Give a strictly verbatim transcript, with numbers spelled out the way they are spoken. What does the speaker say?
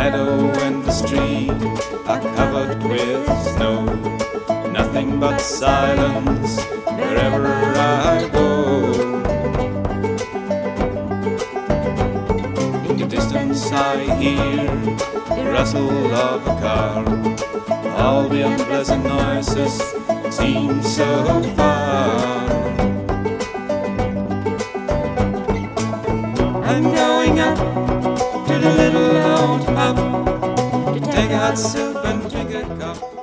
meadow and the street are covered with snow. Nothing but silence wherever I go. In the distance I hear the rustle of a car. All the unpleasant noises seem so far. I'm going up to the little old pub to take a hot soup and drink a cup.